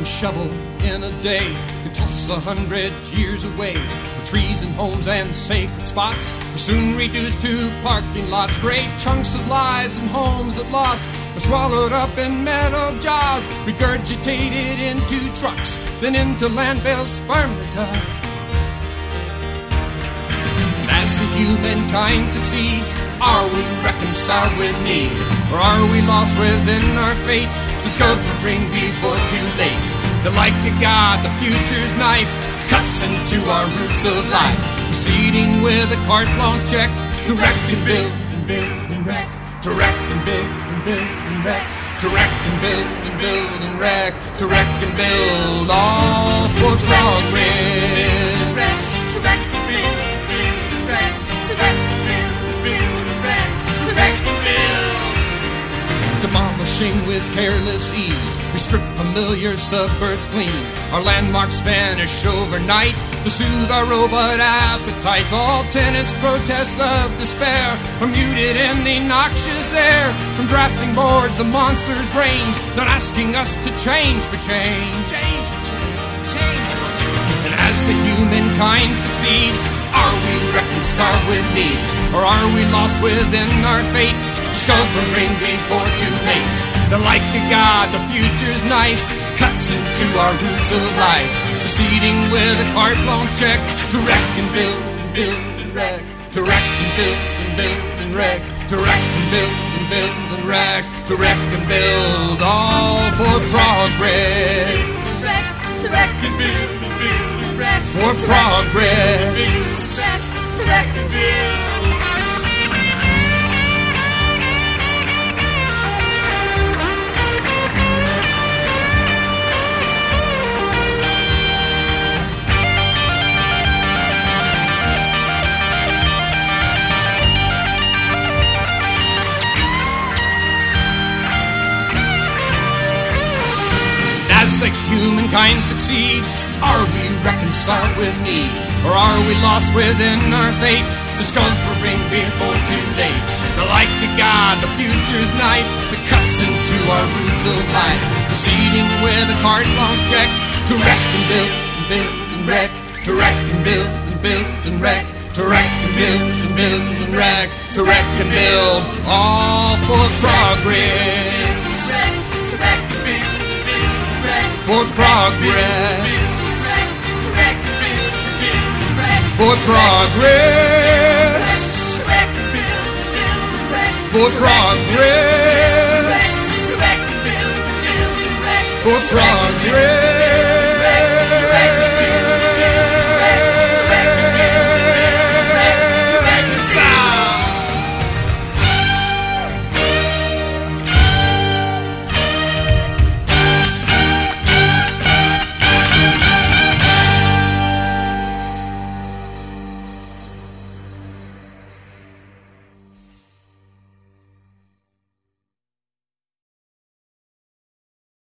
and shovel in a day can toss 100 years away. The trees and homes and sacred spots are soon reduced to parking lots. Great chunks of lives and homes at lost are swallowed up in metal jaws, regurgitated into trucks, then into landfills firmly tucked. And as the humankind succeeds, are we reconciled with need, or are we lost within our fate, discovering before too late that like a god, the future's knife cuts into our roots of life, proceeding with a carte-blanche check to wreck and build and build and wreck, to wreck and build and build and wreck, to wreck and build and build and wreck, to wreck and build, all for progress. To wreck and build and wreck, to wreck and build and wreck, to wreck and build. Demolishing with careless ease, we strip familiar suburbs clean. Our landmarks vanish overnight to soothe our robot appetites. All tenants' protests of despair are muted in the noxious air. From drafting boards, the monsters range, not asking us to change for change. And as the humankind succeeds, are we reconciled with need, or are we lost within our fate, discovering before too late that like a god, the future's knife cuts into our roots of life, proceeding with a carte-blanche check to wreck and build and build and wreck, to wreck and build and build and wreck, to wreck and build and build and wreck, to wreck and build, all for progress. To wreck and build and wreck, For progress. to wreck and build. As the humankind succeeds, are we reconciled with need, or are we lost within our fate, discovering before too late that like a god, the future's knife that cuts into our roots of life, proceeding with a carte-blanche check to wreck and build and build and wreck, to wreck and build and build and wreck, to wreck and build and build and wreck, to wreck and build, all for progress. To wreck and build and wreck, For progress. to wreck and build and wreck, For progress. to wreck and build and wreck, For progress.